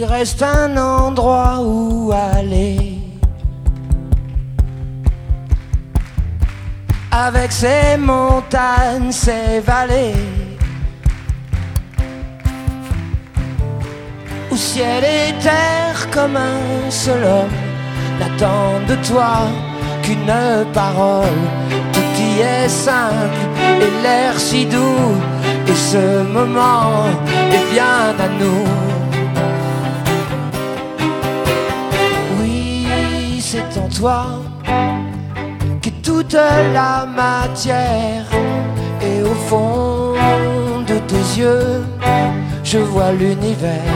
Il reste un endroit où aller, avec ses montagnes, ses vallées, où ciel et terre comme un seul homme n'attendent de toi qu'une parole. Tout y est simple et l'air si doux, et ce moment est bien à nous. Oui, c'est en toi qu'est toute la matière, et au fond de tes yeux je vois l'univers.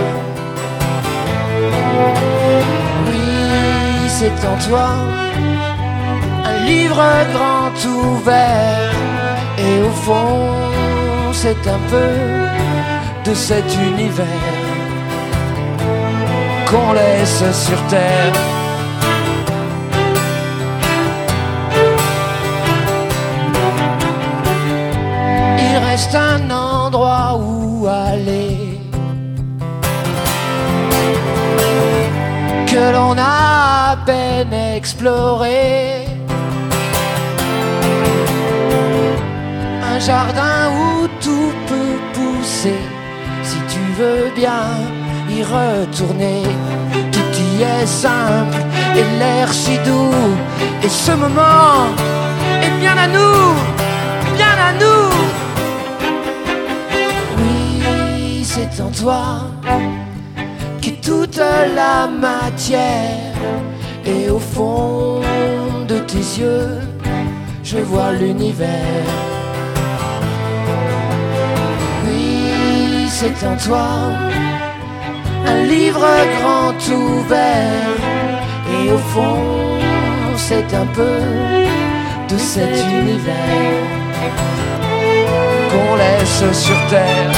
Oui, c'est en toi un livre grand ouvert, et au fond c'est un peu de cet univers qu'on laisse sur terre. Il reste un endroit où aller, que l'on a à peine exploré. Un jardin où tout peut pousser, si tu veux bien y retourner. Tout y est simple et l'air si doux, et ce moment est bien à nous, bien à nous. Oui, c'est en toi qu'est toute la matière, et au fond de tes yeux je vois l'univers. Oui, c'est en toi un livre grand ouvert, et au fond c'est un peu de cet univers qu'on laisse sur terre.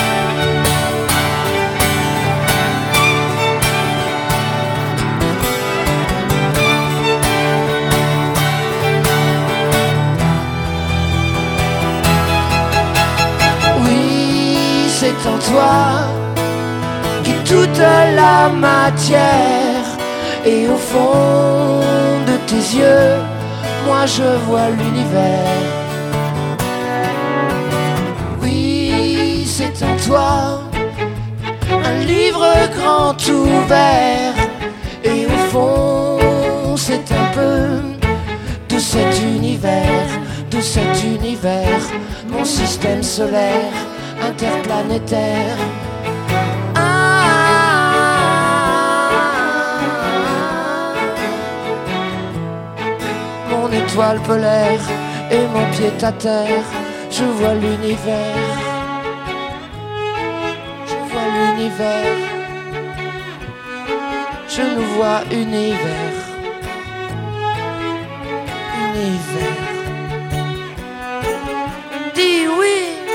C'est en toi qu'est toute la matière, et au fond de tes yeux moi je vois l'univers. Oui, c'est en toi un livre grand ouvert, et au fond c'est un peu de cet univers, de cet univers, mon système solaire interplanétaire. Mon étoile polaire et mon pied à terre, je vois l'univers, je vois l'univers, je nous vois univers, univers. Dis oui.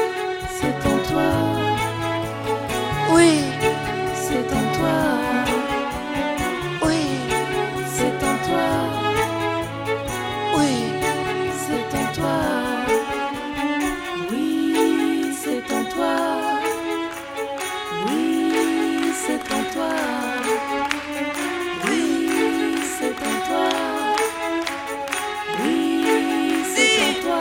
Oui, c'est en toi. oui, C'est en toi. oui, C'est en toi. Oui, c'est en toi. Oui, c'est en toi. Oui, c'est en toi. Oui, c'est en toi.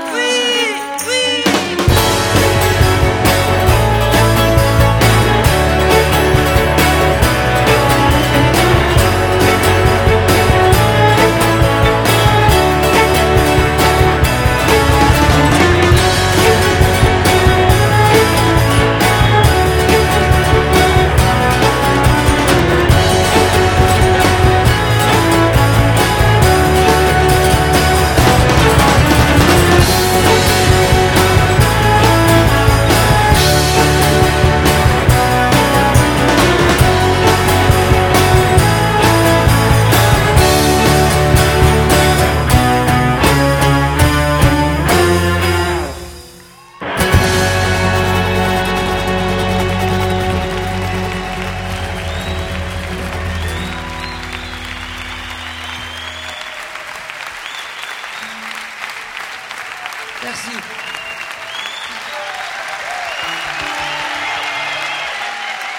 merci.